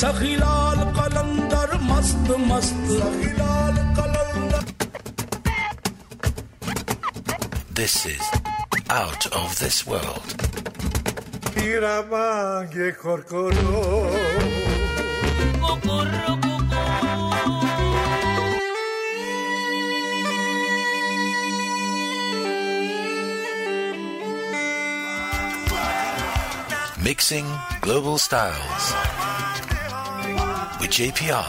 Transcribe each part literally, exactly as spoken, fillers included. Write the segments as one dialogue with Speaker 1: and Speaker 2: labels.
Speaker 1: सखीलाल कलंदर मस्त मस्त सखीलाल कलंदर.
Speaker 2: This is Out of This World.
Speaker 3: Iramange korkoro.
Speaker 4: Kokorro koko.
Speaker 2: Mixing global styles with J P R.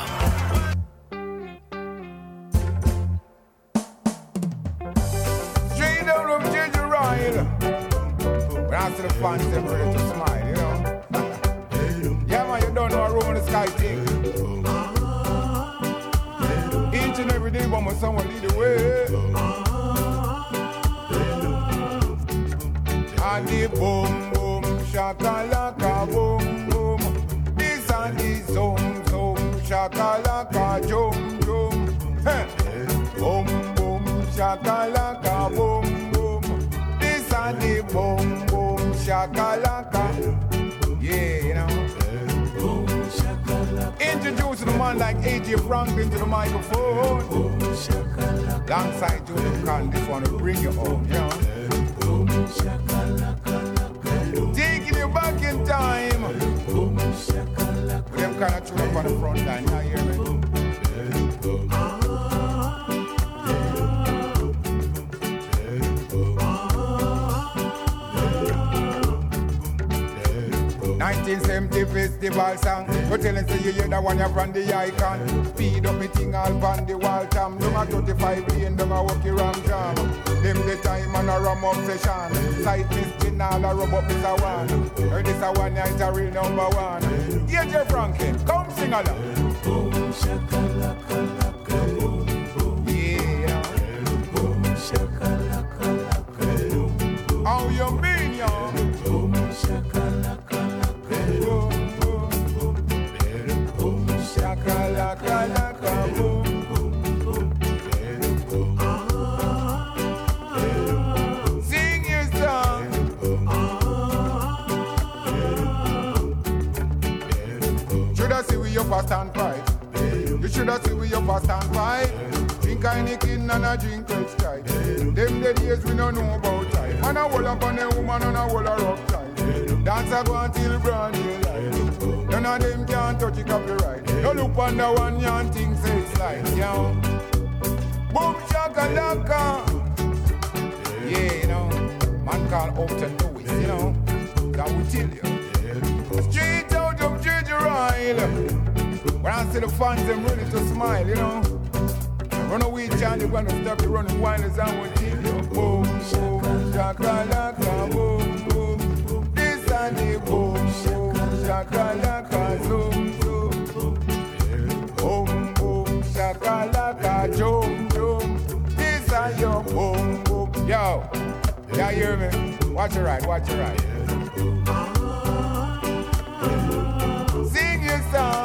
Speaker 3: Straight out of Ginger Royal. When I see the fans, them ready to smile, you know. Yeah, man, you don't know a room in the sky thing. Each and every day, but someone lead the way. And the boom, boom, shakalaka, boom, boom. This and the zoom, zoom, shakalaka, jum, jum. Hey. Boom, boom, shakalaka, boom, boom. This and the boom, boom, shakalaka. Yeah, you know. Introducing the man like A J Franklin to the microphone. Alongside Julian Khan, this one will bring you home, you know. Taking you back in time. With them kind of tune up on the front line, you hear me? nineteen seventy festival song. You telling say you hear that one you from the icon. Speed up me thing all van the wall jam. Them a thirty-five lane, them a walk around jam. Them the time and a rum obsession. Sight miss chin all a rub up this a one. Heard this a one night a real number one. Here J Franklin, come sing along. Boom shakalaka laka boom boom. Yeah. Boom shakalaka laka boom boom. How you mean yo? Boom shakalaka. Boom, boom, boom, boom, shakalaka, laka, boom, boom, boom, boom. Sing your song. Should I see we up a standpipe? You should have see we up a standpipe. Drink a Heineken and a drink red stripe. Them the days we don't know about time. Man a hold up on a woman and a hold her up tight. Dance a go until brand new light. None of them can touch the copyright. No look on the one young thing say it's like, yo. Boom shakalaka. Yeah, you know. Man called Upton Lewis, you know. That will tell you. Straight out of Ginger Royal. When I see the fans, them ready to smile, you know. Run away, Charlie, when I stop the running wilders and will tell you. Boom, boom, shakalaka, boom, boom. This and the boom, boom, shakalaka, zoom, zoom. Boom, boom, shakalaka, jum, jum. This and your boom, boom. Yo, y'all hear me? Watch it right, watch it right. Sing your song.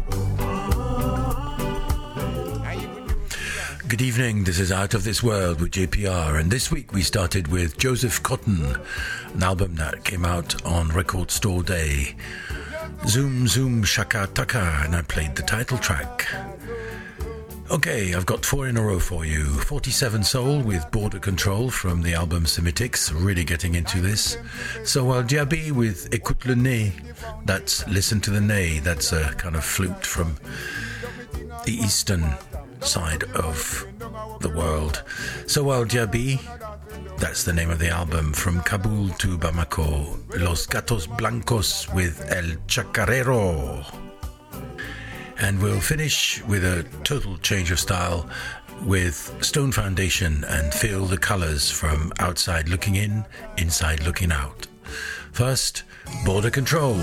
Speaker 2: Good evening, this is Out of This World with J P R, and this week we started with Joseph Cotton, an album that came out on Record Store Day. Zoom Zoom Shaka Taka, and I played the title track. Okay, I've got four in a row for you. forty-seven Soul with Border Control from the album Semitics, really getting into this. Sowal Diaby with Écoute le nez, that's Listen to the Ney, that's a kind of flute from the eastern side of the world. Sowal Diaby, that's the name of the album. From Kabul to Bamako, Los Gatos Blancos with El Chacarero. And we'll finish with a total change of style with Stone Foundation and Feel the Colors from Outside Looking In, Inside Looking Out. First, Border Control.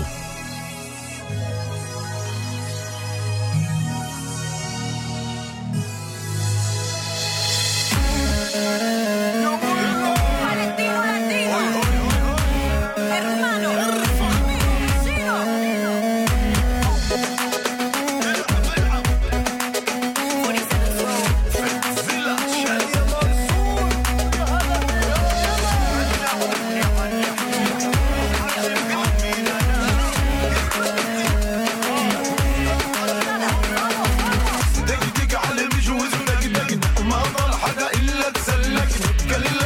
Speaker 5: Mira,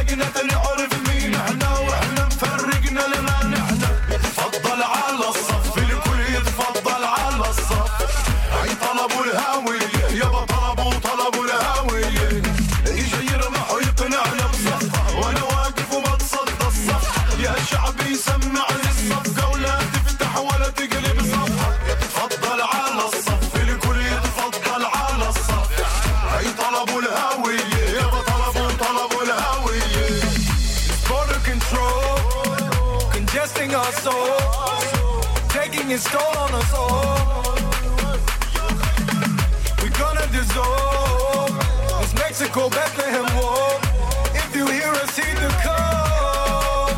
Speaker 1: فرقنا تنعرف مين احنا واحنا مفرقنا لما نحن. يتفضل على الصف الكل يتفضل على الصف. هاي طلبوا الهاوية يابا طلبوا طلبوا الهاوية. يجي يرمح ويقنعنا بصفقة وانا واقف وما تصدى الصفحة. يا شعبي سمع لي الصفقة ولا تفتح ولا تقلب صفحة. يتفضل على الصف الكل يتفضل على الصف. هاي طلبوا الهاوية يابا طلبوا طلبوا الهاوية. Border control congesting our soul, taking its toll on us all. We're gonna dissolve this Mexico Bethlehem war. If you hear us, heed the call.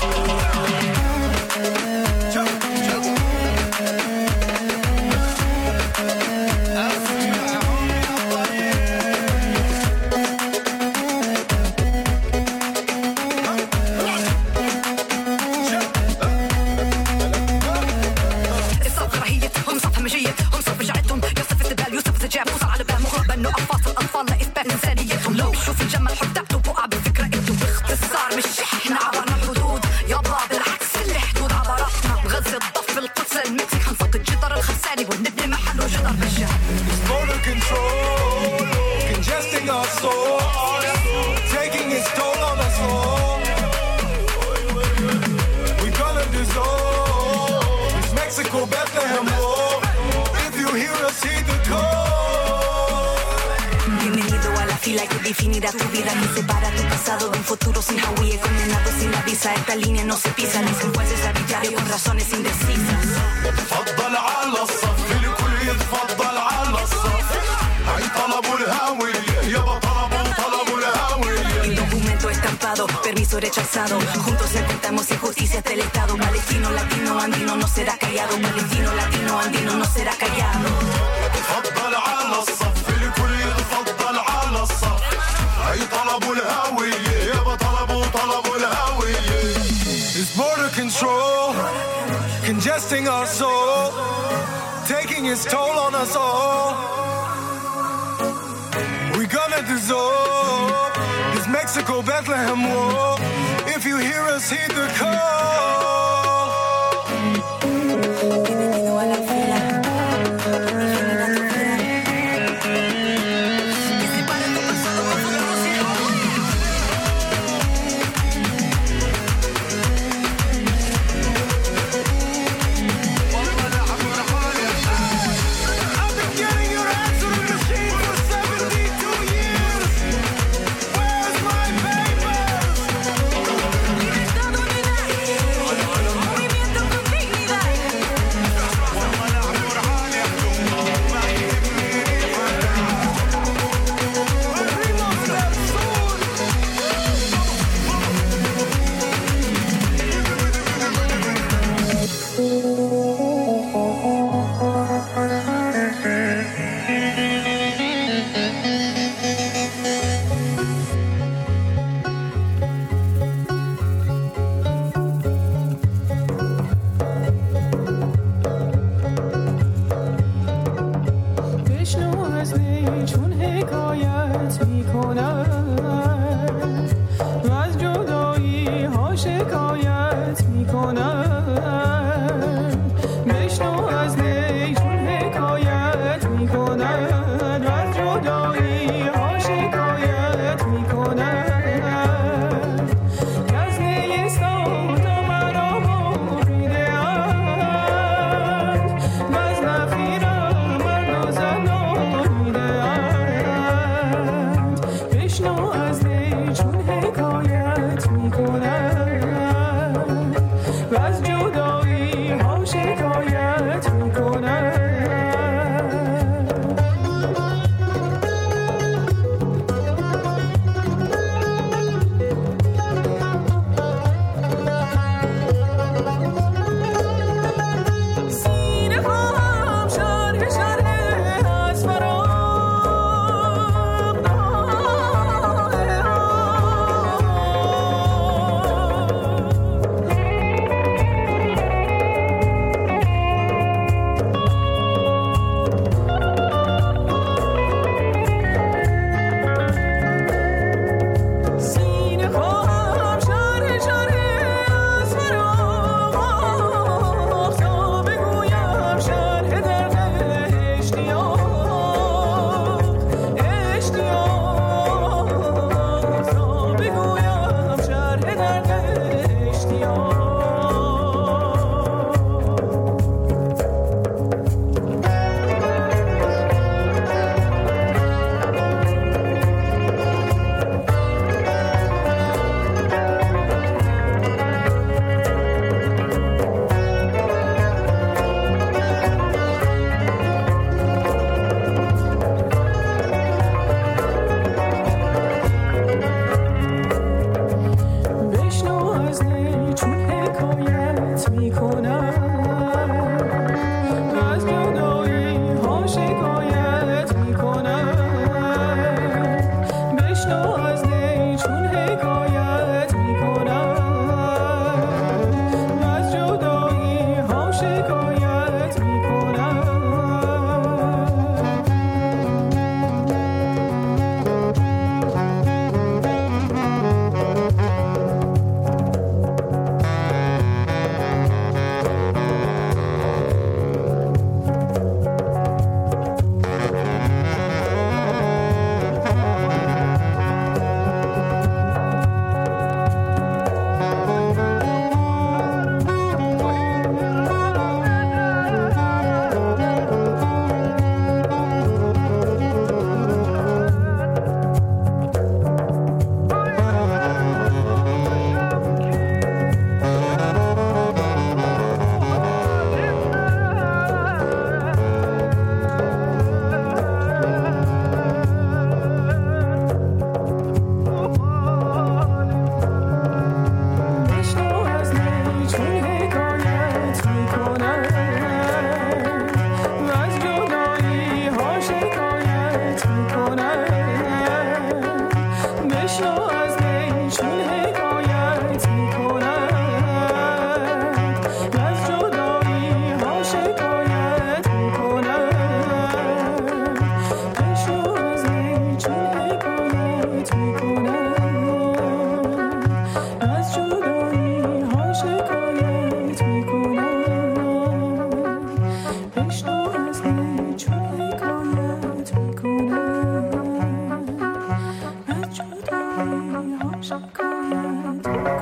Speaker 1: Jump, jump.
Speaker 4: الصف رهيتهم صف همجيتهم صف جعتهم يوسف السبال يوسف السجاب وصل على بال مغرب انه انفاس الاطفال لاثبات انسانيتهم. لو شوف الجمل حب تعتوا بقع بالفكره انتوا باختصار مش احنا عبرنا الحدود يابا بالعكس اللي حدود عبرتنا. غزه الضفه القدس المكسيك حنفق الجدر الخرساني ونبني محله جدر بالشام.
Speaker 1: Border control congesting our soul, taking its toll on us all. We're gonna dissolve this Mexico Bethlehem war. If you hear us, heed the call.
Speaker 4: Bienvenido a la fila que definirá tu vida, que separa tu pasado de un futuro sin Hawái, condenado sin la visa. Esta línea no se pisa, ni sin jueces arbitrarios con razones indecisas.
Speaker 1: يتفضل على الصف الكل يتفضل على الصف. هاي طلبوا الهاوية يابا طلبوا طلبوا الهاوية.
Speaker 4: El documento estampado, permiso rechazado. Juntos enfrentamos injusticias del Estado. Palestino, latino, andino no será callado. Palestino, latino, andino no será callado.
Speaker 1: يتفضل على الصف الكل يتفضل على الصف. هاي طلبوا الهاوية يابا طلبوا طلبوا الهاوية. It's border control congesting our soul, taking its toll on us all. We're gonna dissolve this Mexico Bethlehem war. If you hear us, heed the call.
Speaker 4: Bienvenido a la fila. Que separa tu pasado de un futuro sin Hawái.
Speaker 1: I've been getting your answer to the machine for seventy-two years. Where's my papers?
Speaker 4: Libertad, unidad. Movimiento con dignidad.
Speaker 1: Abrimos del sur.
Speaker 5: بشنو از نی چون حکایت میکنن و از جدایی ها شکایت میکنن. بشنو از نی چون حکایت میکنن و از جدایی ها شکایت میکنن. از نی سادا مرا بریده اند و از نفیرم مرد و زن آریده اند. بشنو از نی چون حکایت میکنن و از جدایی ها شکایت میکنن. سینه هم شرح شرح از فراق آه بشنو از نی چون حکایت میکنند از جدایی ها شکایت میکنند بشنو از نی چون حکایت میکنند از جدایی ها شکایت میکنند بشنو از نی چون حکایت میکنند از جدایی ها شکایت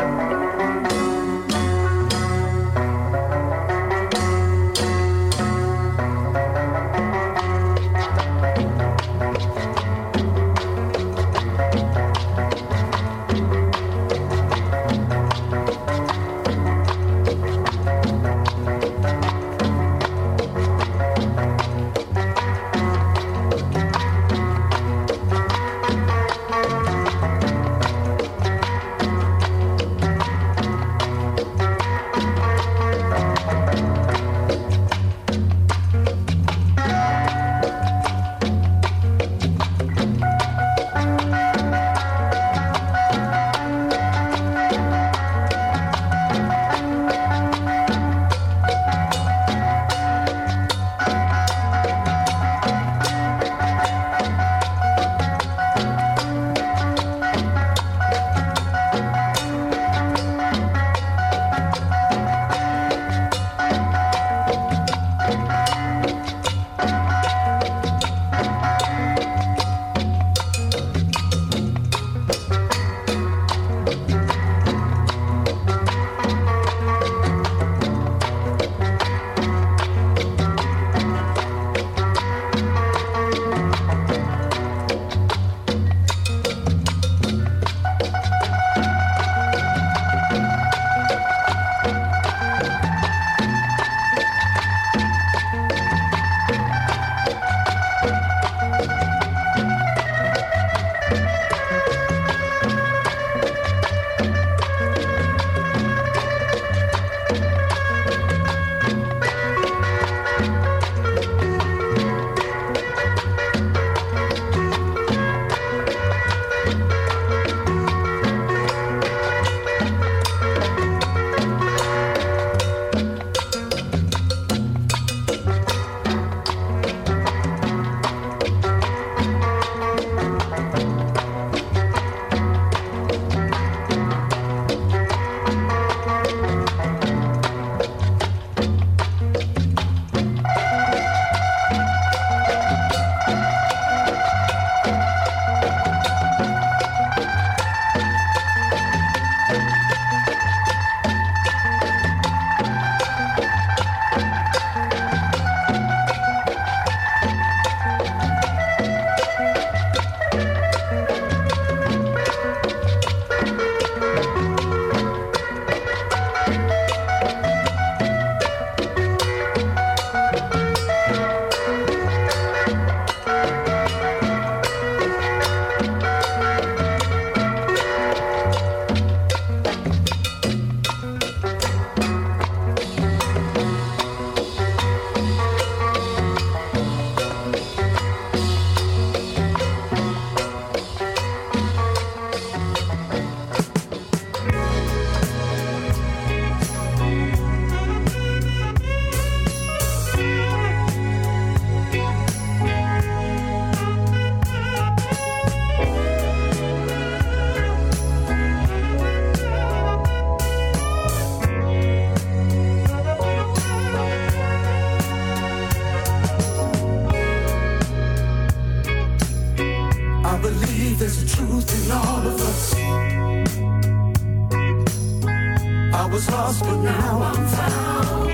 Speaker 1: was lost, but now I'm found.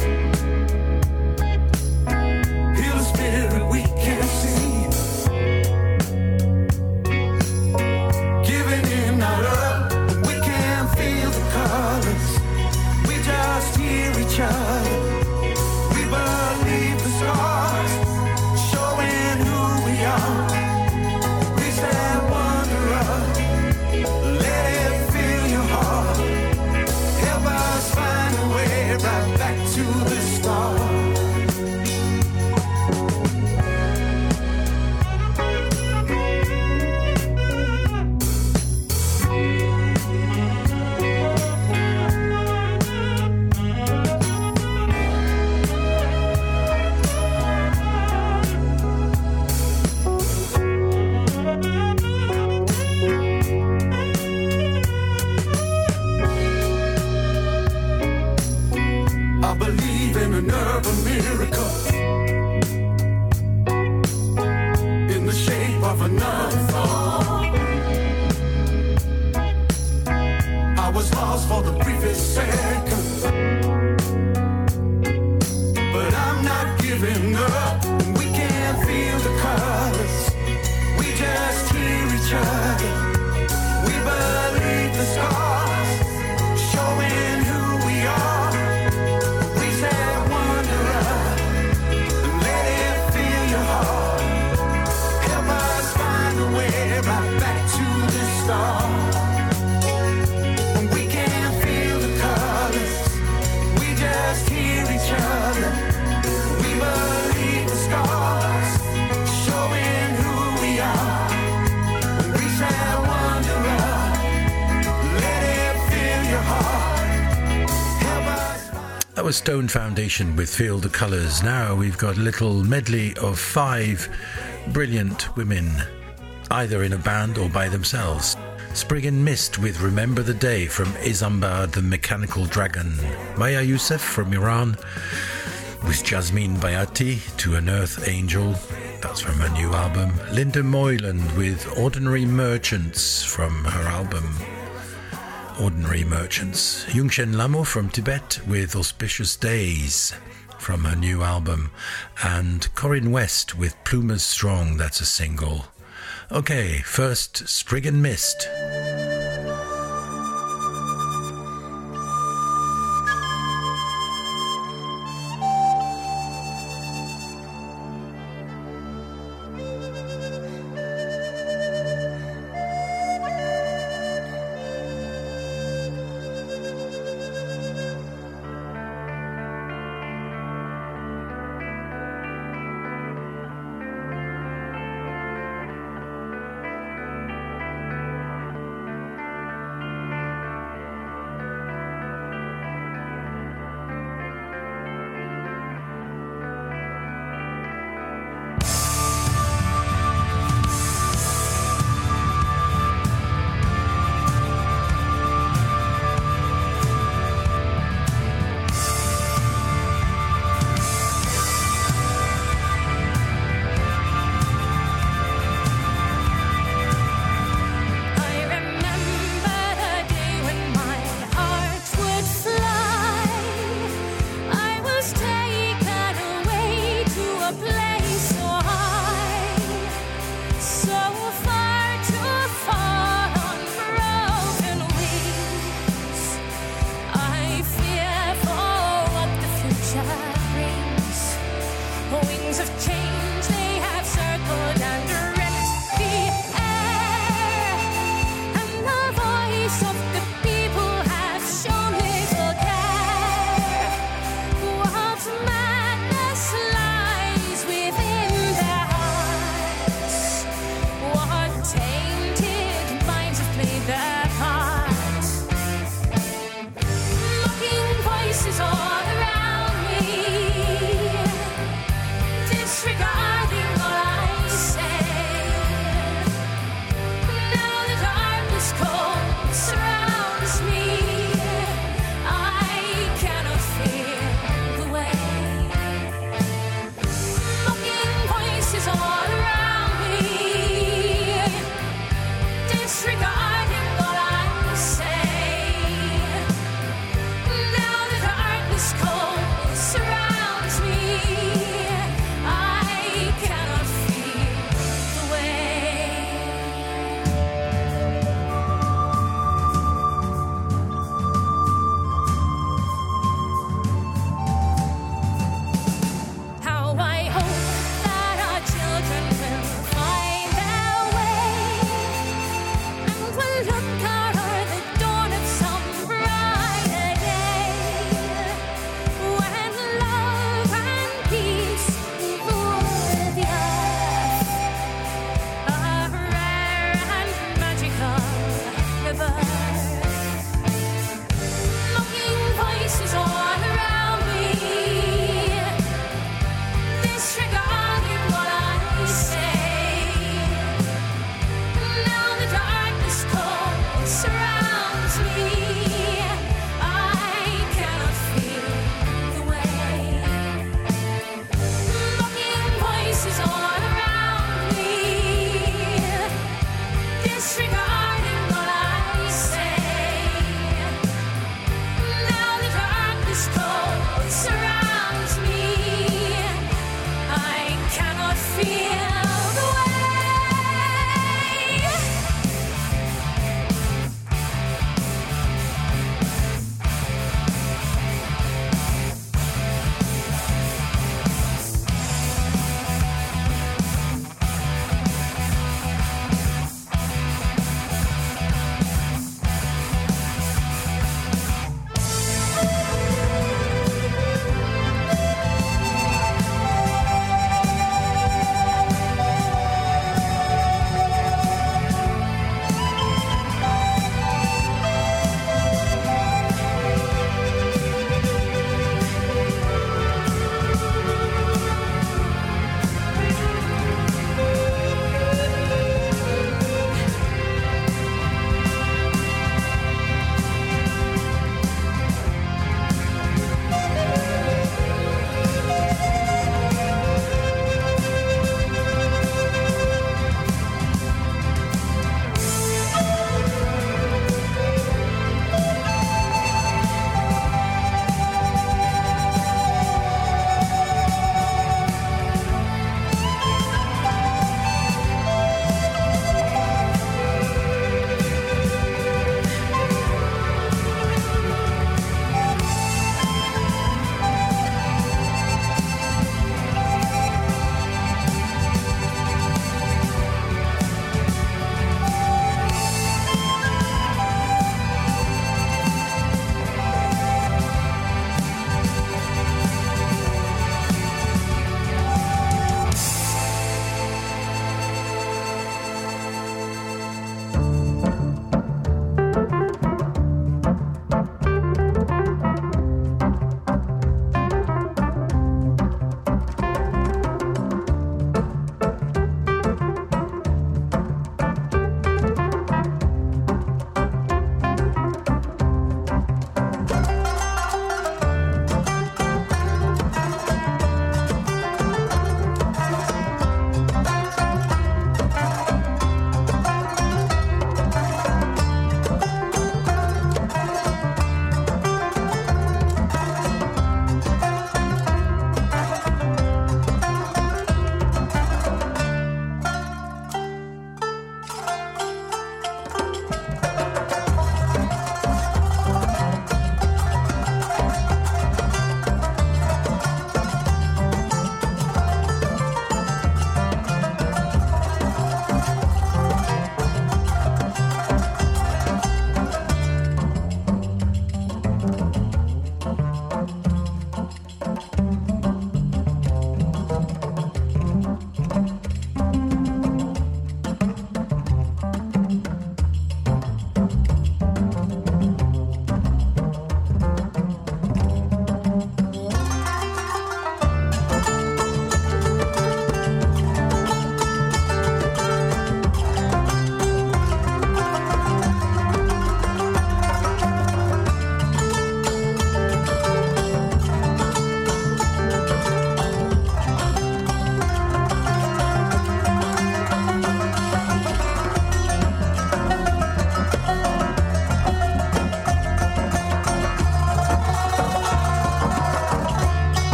Speaker 1: Heal the spirit we can't see. Giving in our love, we can't feel the colors. We just hear each other. We believe the stars, showing who we are. We stand wonder of, let it fill your heart. Help us find a way are. We can't feel the colors, we just hear each other. We believe the stars, showing who we are. When we shall wander up, let it fill your heart. Help us.
Speaker 2: That was Stone Foundation with Feel the Colours. Now we've got a little medley of five brilliant women, either in a band or by themselves. Sprig and Mist with Remember the Day from Izambard the Mechanical Dragon. Maya Youssef from Iran with Jasmine Bayati to An Earth Angel. That's from her new album. Linda Moyland with Ordinary Merchants from her album Ordinary Merchants. Yungshen Lamo from Tibet with Auspicious Days from her new album. And Corinne West with Plumas Strong, that's a single. Okay, first Sprig and Mist.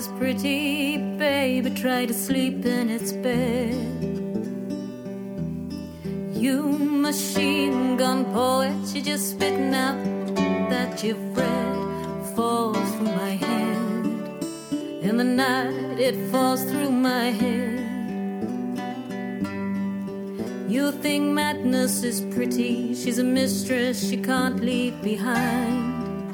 Speaker 5: is pretty, baby, try to sleep in its bed. You machine gun poet, you just spitting out that you've read falls through my head. In the night it falls through my head. You think madness is pretty, she's a mistress she can't leave behind.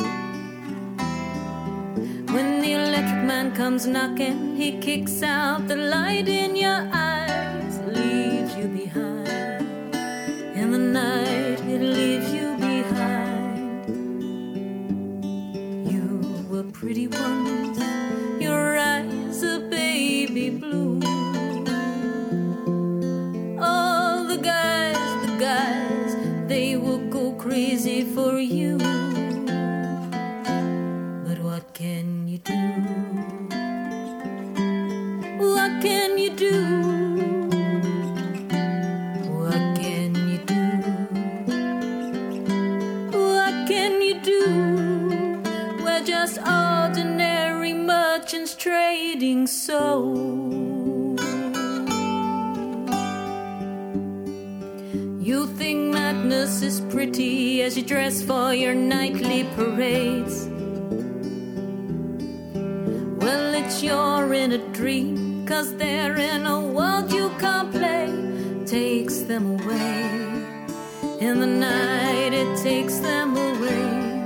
Speaker 5: When the electric man comes knocking, he kicks out the light in your eyes, leaves you behind. In the night it leaves you behind. You were pretty once, your eyes are baby blue. All the guys, the guys, they will go crazy for you. But what can you do? What can you do? What can you do? What can you do? We're just ordinary merchants trading souls. You think madness is pretty as you dress for your nightly parades. Well, it's you're in a dream, 'cause they're in a world you can't play. Takes them away. In the night it takes them away.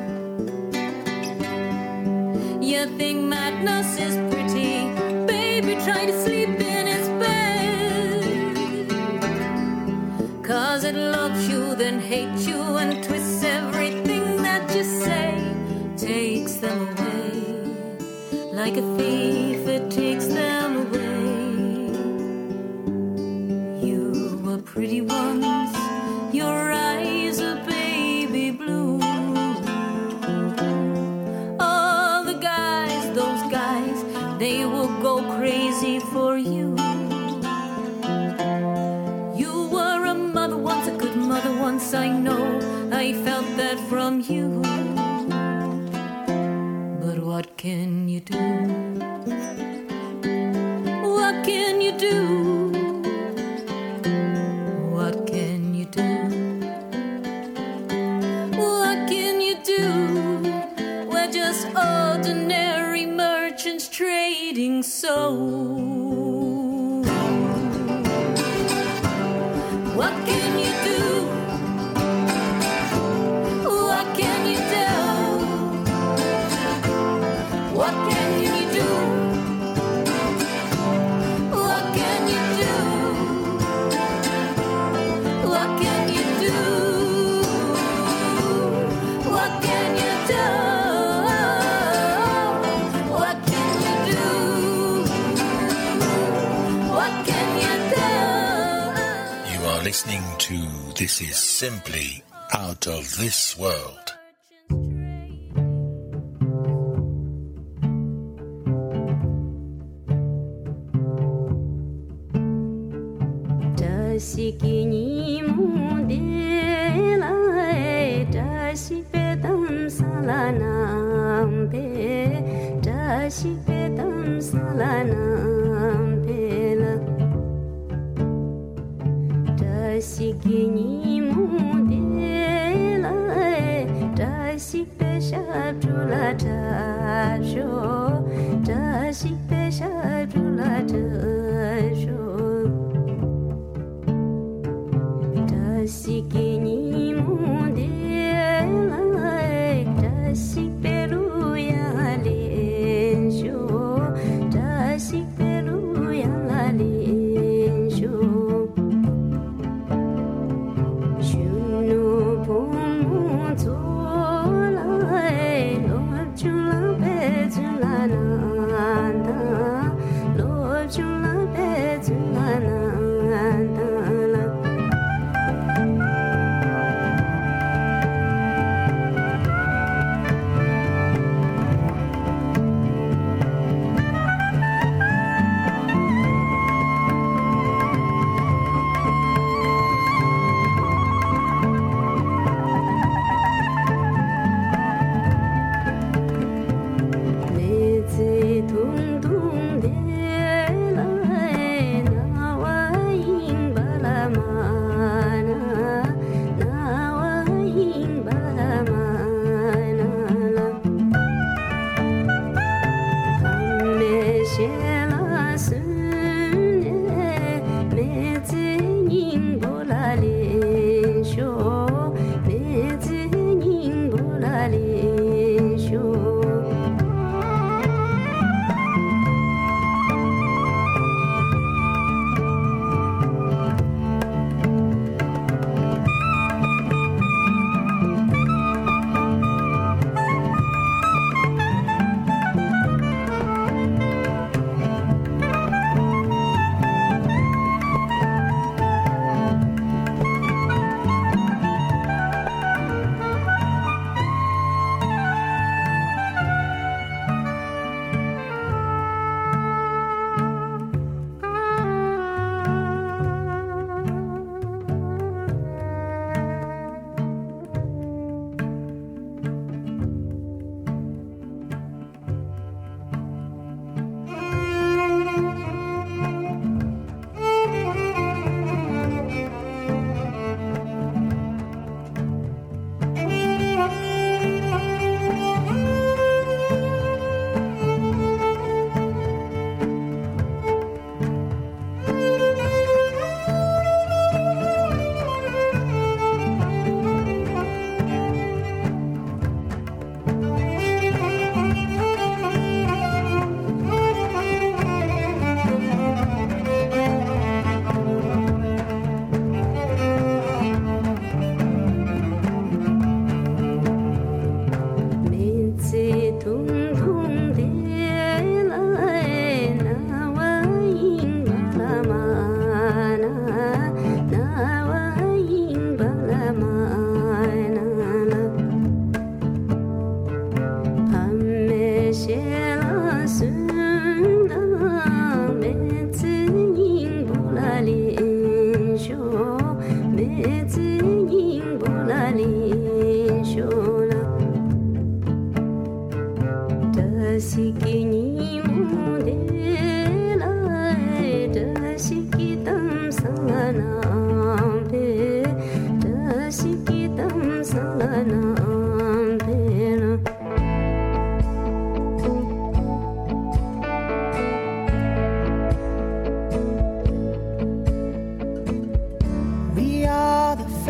Speaker 5: You think madness is pretty, baby, try to sleep in its bed. 'Cause it loves you, then hates you, and twists everything that you say. Takes them away. Like a thief, it takes them away. You were pretty once, your eyes are baby blue. All the guys, those guys, they will go crazy for you. You were a mother once, a good mother once, I know. I felt that from you. But what can you do? What can you do? What can you do? What can you do? We're just ordinary merchants trading souls. What can you do? What can you do? What can you do? What can you do? What can you do? What can you do? What can you do? What can you do?
Speaker 2: You are listening to This Is Simply Out of This World.
Speaker 6: Sikini mudela tashi pedam salanam pe tashi pedam salanam pela tasikini mudela tashi pesha tulata sho tashi pesha tulata sho Sikini mudela tasi peru ya lenjo tasi peru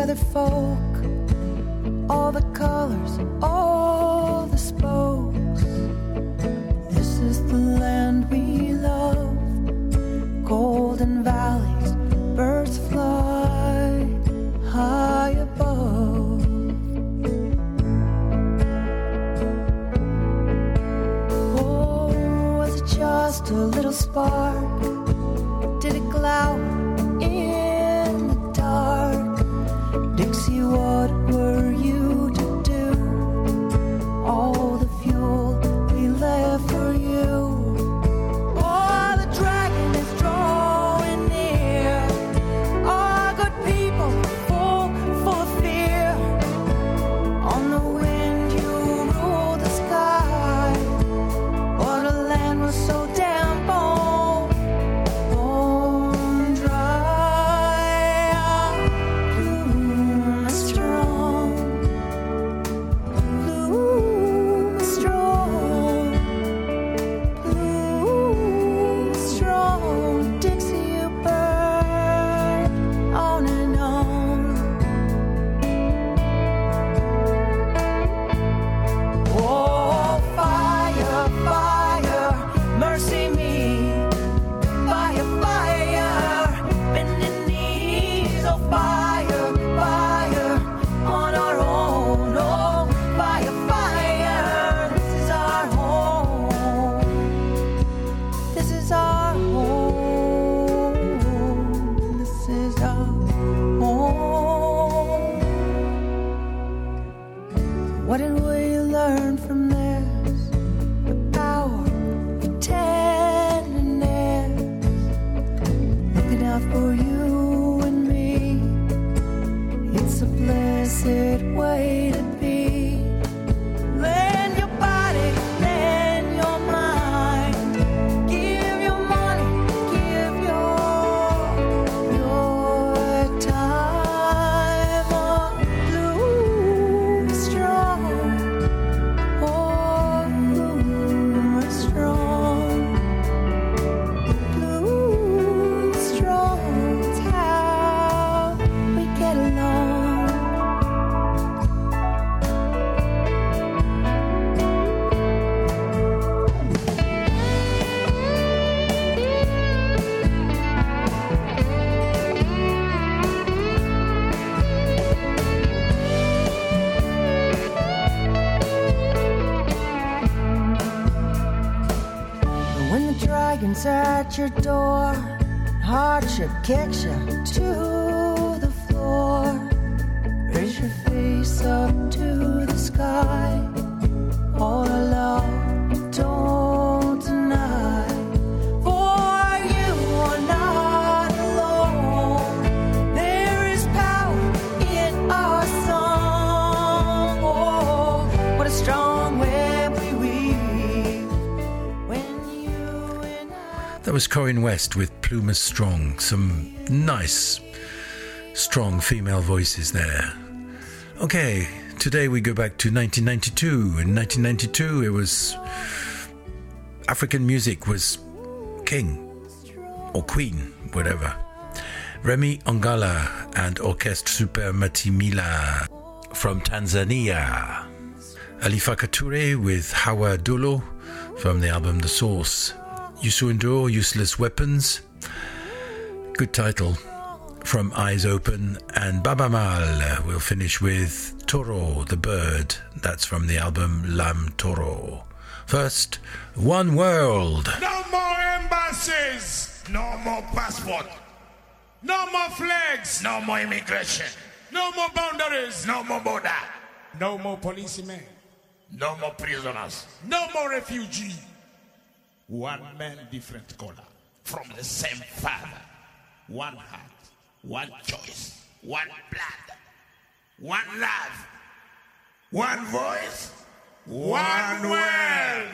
Speaker 7: feathered folk, all the colors, all the spokes. This is the land we love, golden valleys, birds fly high above. Oh, was it just a little spark? Did it glow in the dark? Dixie, what were you to do? All the fuel we left for you. Oh, the dragon is drawing near. All good people full, full of fear. On the wind you ruled the sky. What a land was so damn bone, bone dry. Bloom is strong, bloom is strong, bloom is strong. Dixie, you burn on and on. Oh, fire, fire, mercy me. Fire, fire, bending knees. Oh, fire, fire, on our own. Oh, fire, fire, this is our home. This is our home. This is our home. What did we learn from this? The power of tenderness, looking out for you and me. It's a blessed way to be. Lend your body, lend your mind. Give your money, give your your time. Oh, bloom is strong. Oh, bloom is strong. Bloom is strong. It's how we get along. When the dragon's at your door, hardship kicks you to the floor. Raise your face up to the sky. All alone, don't deny. For you are not alone. There is power in our song. Oh, what a strong web we weave when you and I.
Speaker 2: That was Corinne West with Plume is Strong. Some nice, strong female voices there. Okay, today we go back to nineteen ninety-two. In nineteen ninety-two, it was African music was king or queen, whatever. Remy Ongala and Orchestre Super Matimila from Tanzania. Alifa Kature with Hawa Dolo from the album The Source. Youssou N'Dour, Useless Weapons. Good title. From Eyes Open. And Baba Mal will finish with Toro, the Bird. That's from the album Lam Toro. First, One World.
Speaker 1: No more embassies. No more passport. No more flags. No more immigration. No more boundaries. No more border. No more policemen. No more prisoners. No more refugee. One man, different color. From the same father. One heart. One choice. One blood. One love. One voice. One world.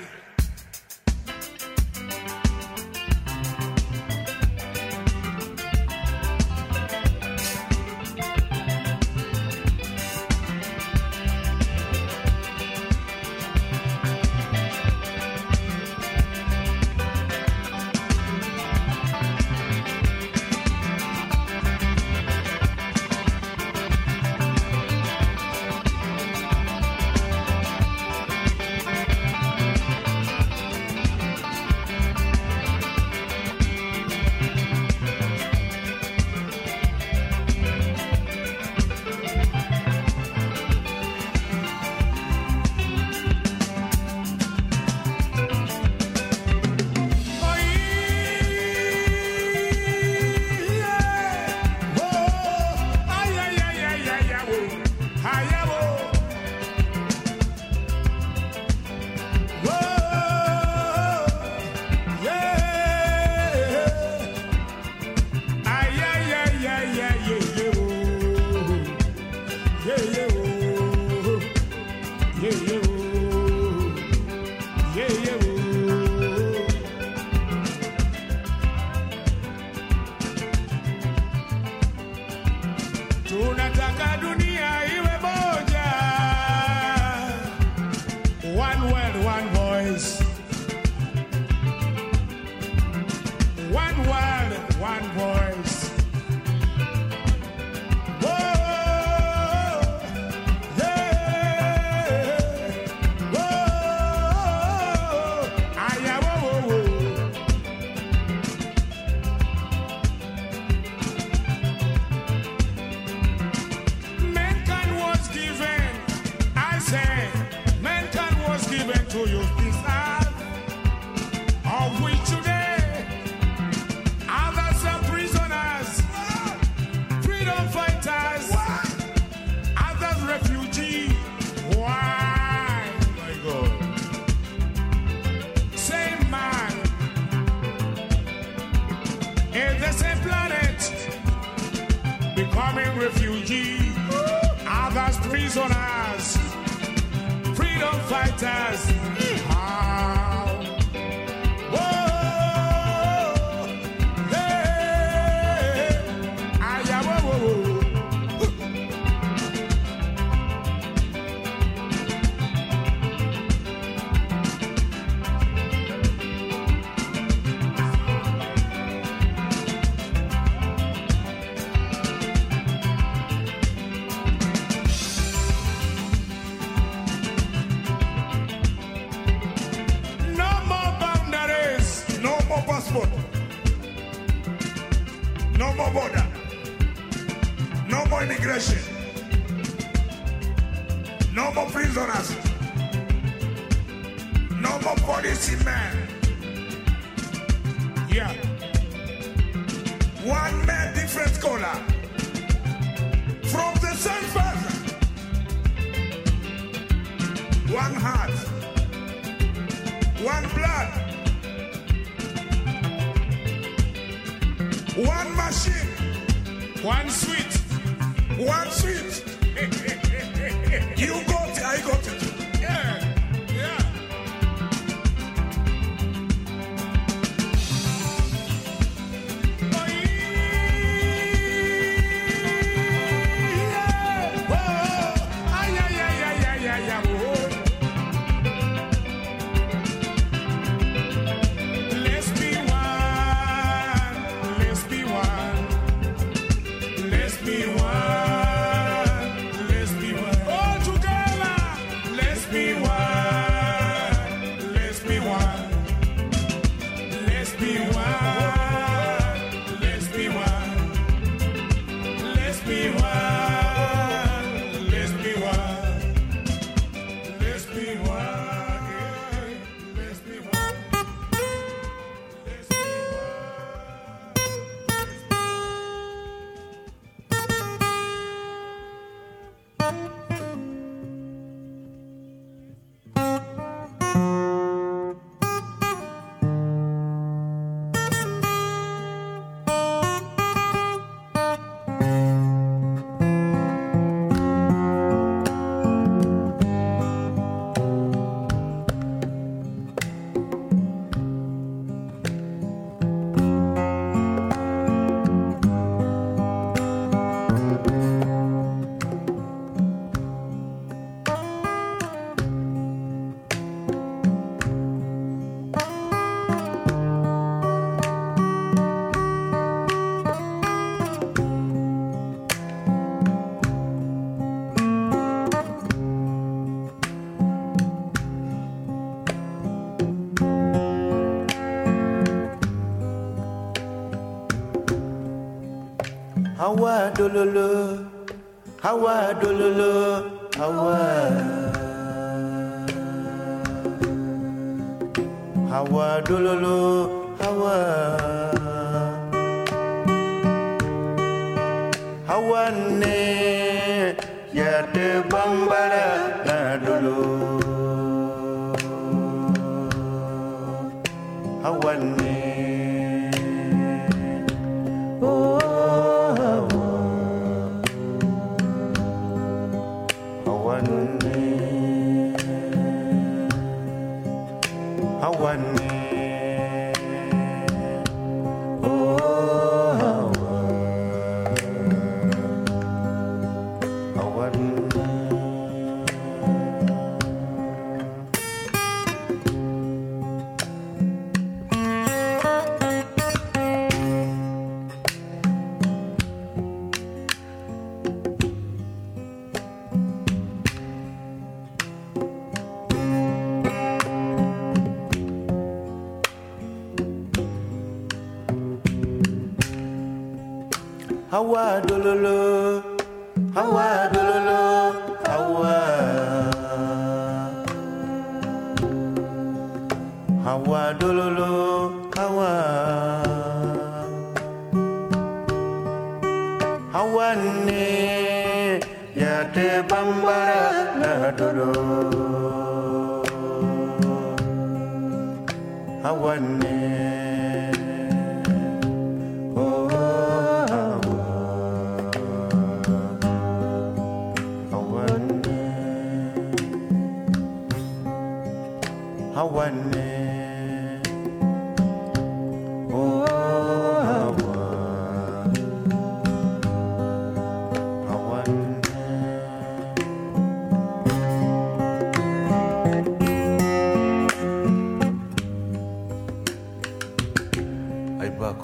Speaker 8: tunataka dunia iwe moja. One word, one voice. One word, one voice. Refugees, others prisoners, freedom fighters. Ah, whoa, hey, ah, yeah, whoa, whoa, whoa. No more border. No more immigration. No more prisoners. No more policemen. Yeah. One man, different color. From the same father. One heart. One blood. One machine, one sweet, one sweet. You got it, I got it. Yeah, yeah. Oh, yeah. Oh, ah, yeah, yeah, yeah, yeah, yeah, yeah. Oh. Let's be one. Let's be one. Let's be one. Let's be one. All together. Let's be one. Let's be one. Let's be one. Let's be one. Let's be one. Let's be one. Let's be one. Let's be one. Let's be
Speaker 9: Hawa dololo, hawa dololo, hawa. Hawa dololo, hawa. Hawa ne ya te bambara na dolo. Hawa ne. hawa dololo, hawa dololo, hawa, hawa dololo, hawa, hawa ne ya te bambara na dolo, hawa ne. Hawane, oh Hawa, Hawane. Ay bako,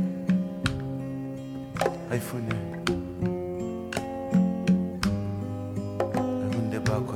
Speaker 9: ay fune, ay hunde bako.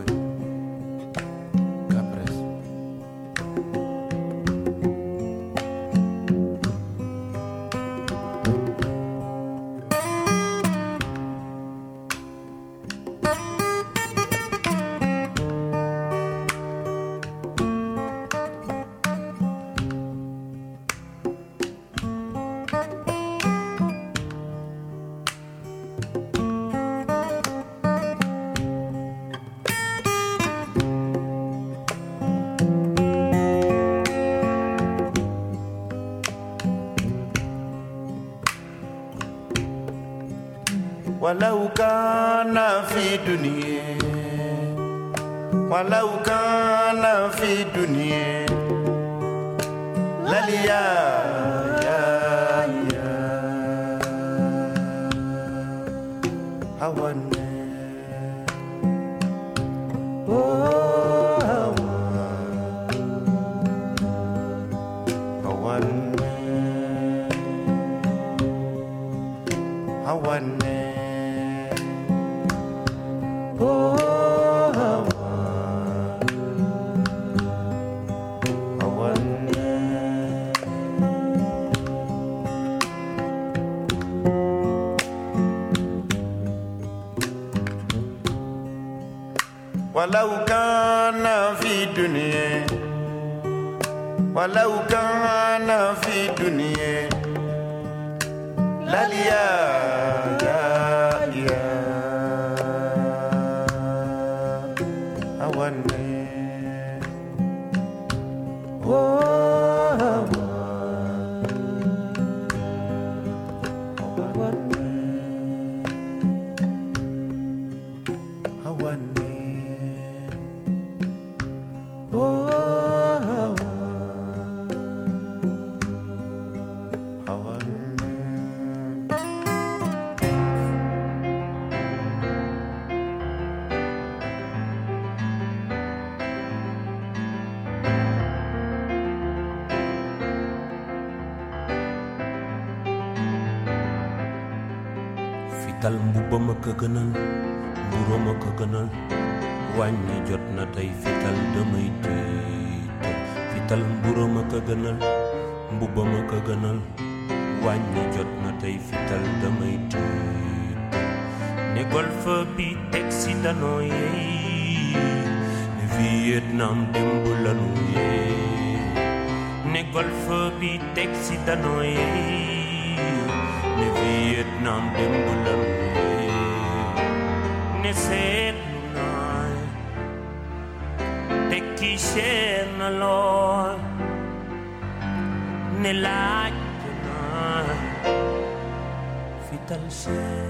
Speaker 9: ولو كان في دنيا ولو كان في دنيا لليا يا يا هوانا oh هوانا هوانا ولو كان في دنيا ولو كان في دنيا لليا يا يا أواني
Speaker 10: fital mbuba ma ko gënal mburo ma ko gënal wàññi jot na tey fital damay tiit fital mburo ma ko gënal mbuba ma ko gënal wàññi jot na tey fital damay tiit ne golf bi taxi danoo yeey ne Vietnam démb lanu yeey ne golf bi taxi danoo yeey ne Vietnam démb lanu yeey ne seetlu naa tekki cher na lool ne laaj naa fital cher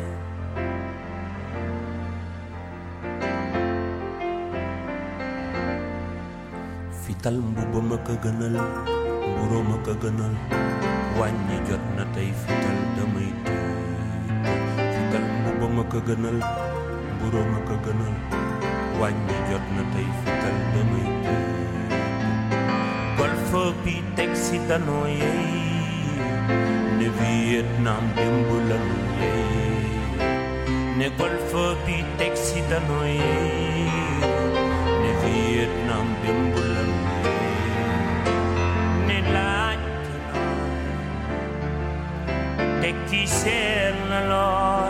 Speaker 10: fital mbuba ma ko gënal mburo ma ko gënal wàññi jot na tey fital damay tiit fital mbuba ma ko gënal mburo ma ko gënal wàññi jot na tey fital damay tiit golf bi taxi danoo yeey ne Vietnam démb lanu yeey ne golf bi taxi danoo yeey ne Vietnam démb lanu yeey ne laaj tekki seer na lool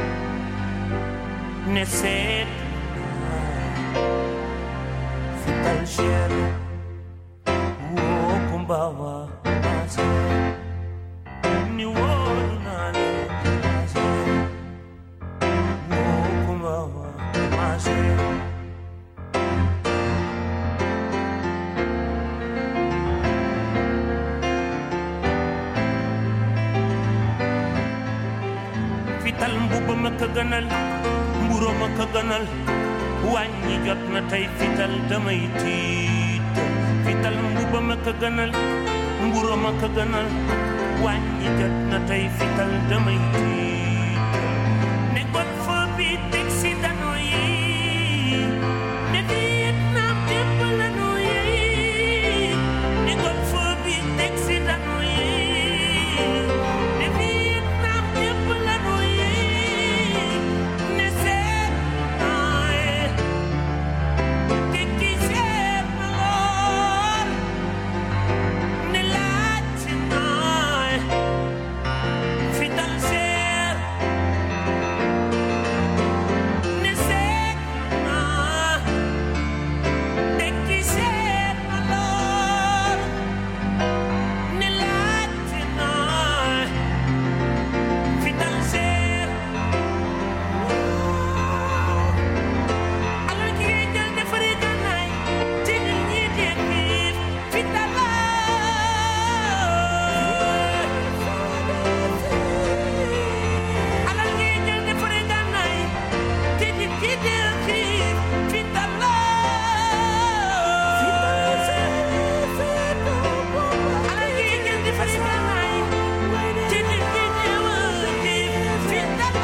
Speaker 10: ne seet fital cher woo kumbawa maase ni wóolu naa la maase woo kumbawa maase fital mbuba ma ka gënal mburo ma ka gënal wàññi jot na tey fital damay tiit fital mbuba ma ka gënal mburo ma ka gënal wàññi jot na tey fital damay tiit ne gon fa bi teg si dano yi ne Vietnam dépp lanu yi ne gon fa bi teg si dano yi ne Vietnam dépp lanu yi ne seet naay tekki seet na lool ne laaj naay fital seet ne seet naa tekki seet na lool ne laaj naay fital seet alal ji ngay jël defaree gànnaay ci nit ñi dee xiif fital alal ji ngay jël defaree gànnaay ci nit ñi dee xiif fital alal ji ngay jël defaree gànnaay ci nit ñi dee xiif fital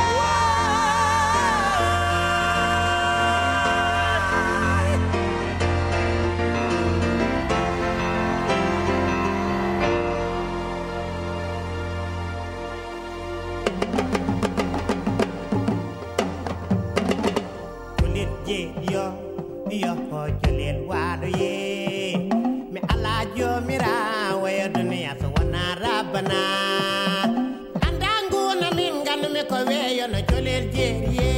Speaker 11: kulit je yo yo ho jalel wado ye mi ala jo mira waya dunia so wana rabana andangu na min gan me ko weyo no jalel je ye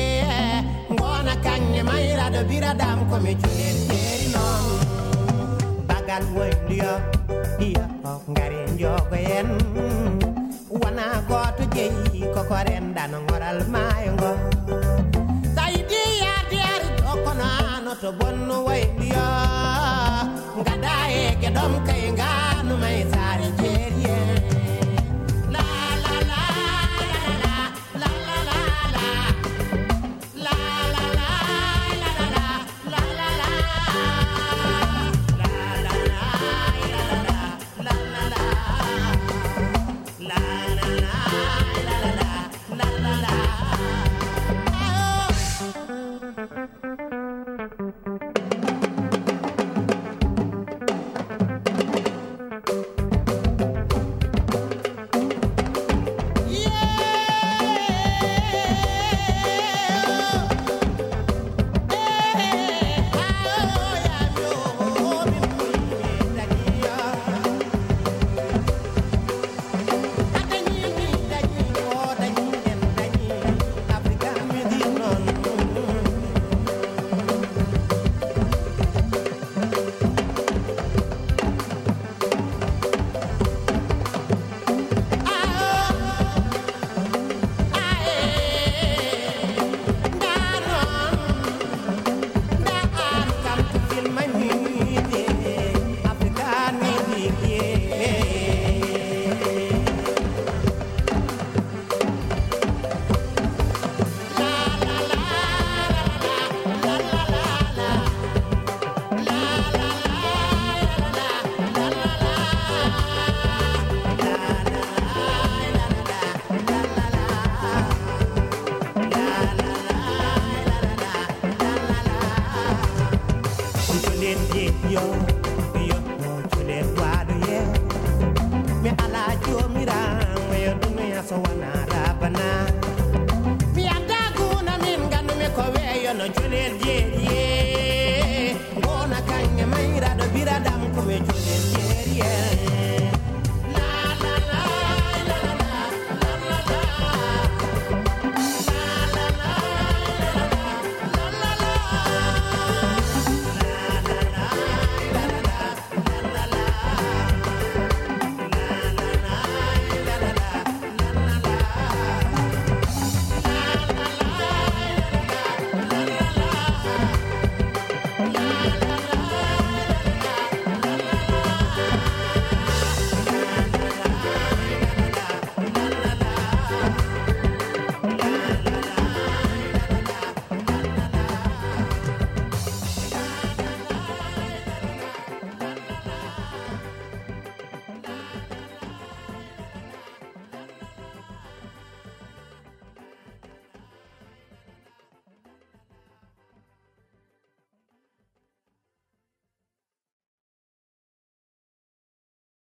Speaker 11: ngona kanye mayra do biradam ko mi jalel je non bagal woy yo yo ho ngari njogo yen wana goto jeyi ko ko renda no ngoral mayo Saidi ya diari okono ano to bonno waydiya ngada e ke dom kay nganu may sari jerie la la la la la la la la la la la la la la la la so wana rabana